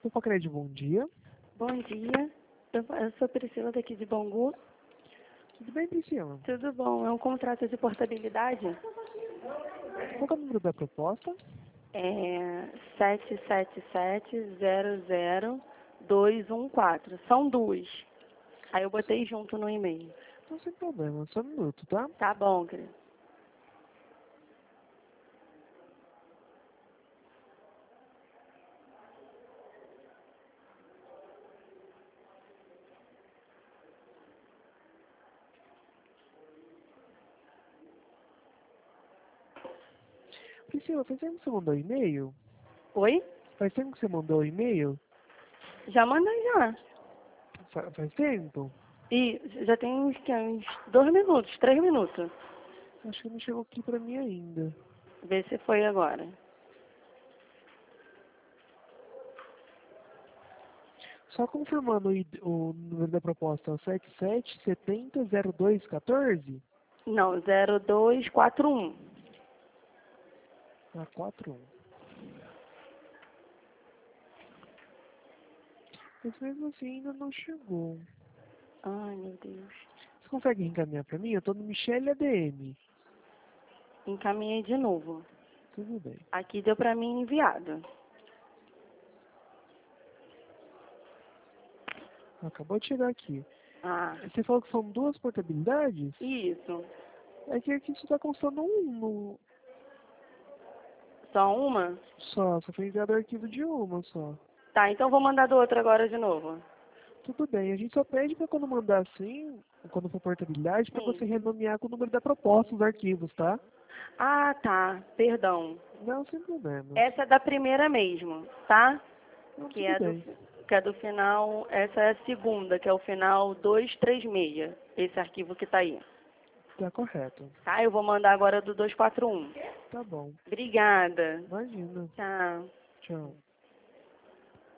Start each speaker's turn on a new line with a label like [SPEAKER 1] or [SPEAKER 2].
[SPEAKER 1] Infocred, bom dia.
[SPEAKER 2] Bom dia, eu sou Priscila daqui de Bangu.
[SPEAKER 1] Tudo bem, Priscila?
[SPEAKER 2] Tudo bom, é um contrato de portabilidade?
[SPEAKER 1] Qual que é o número da proposta?
[SPEAKER 2] É 777-00214. São duas. Aí eu botei junto no e-mail.
[SPEAKER 1] Não, sem problema, só um minuto, tá?
[SPEAKER 2] Tá bom, querido.
[SPEAKER 1] Priscila, faz tempo que você mandou e-mail?
[SPEAKER 2] Oi?
[SPEAKER 1] Faz tempo que você mandou e-mail?
[SPEAKER 2] Já mandei já.
[SPEAKER 1] Faz tempo?
[SPEAKER 2] E já tem uns 2 minutos, 3 minutos.
[SPEAKER 1] Acho que não chegou aqui pra mim ainda.
[SPEAKER 2] Vê se foi agora.
[SPEAKER 1] Só confirmando o número da proposta, é o 77700214?
[SPEAKER 2] Não, 0241.
[SPEAKER 1] Ah, 41. Mas mesmo assim ainda não chegou.
[SPEAKER 2] Ai, meu Deus.
[SPEAKER 1] Você consegue encaminhar pra mim? Eu tô no Michele ADM.
[SPEAKER 2] Encaminhei de novo.
[SPEAKER 1] Tudo bem.
[SPEAKER 2] Aqui deu pra mim enviado.
[SPEAKER 1] Acabou de chegar aqui.
[SPEAKER 2] Ah,
[SPEAKER 1] Você falou que são duas portabilidades?
[SPEAKER 2] isso.
[SPEAKER 1] É que aqui só tá constando um
[SPEAKER 2] Só uma?
[SPEAKER 1] só foi enviado o arquivo de uma só.
[SPEAKER 2] Tá, então vou mandar do outro agora de novo.
[SPEAKER 1] Tudo bem, a gente só pede pra quando mandar assim, quando for portabilidade, pra
[SPEAKER 2] Sim.
[SPEAKER 1] você renomear com o número da proposta os arquivos, tá?
[SPEAKER 2] Ah, tá. Perdão.
[SPEAKER 1] Não, sem problema.
[SPEAKER 2] Essa é da primeira mesmo, tá?
[SPEAKER 1] Não,
[SPEAKER 2] Que
[SPEAKER 1] tudo
[SPEAKER 2] é do,
[SPEAKER 1] bem.
[SPEAKER 2] que é do final. Essa é a segunda, que é o final 236. Esse arquivo que tá aí.
[SPEAKER 1] Tá correto.
[SPEAKER 2] Tá? Eu vou mandar agora do 241.
[SPEAKER 1] Tá bom.
[SPEAKER 2] Obrigada.
[SPEAKER 1] Imagina.
[SPEAKER 2] Tchau.
[SPEAKER 1] Tchau.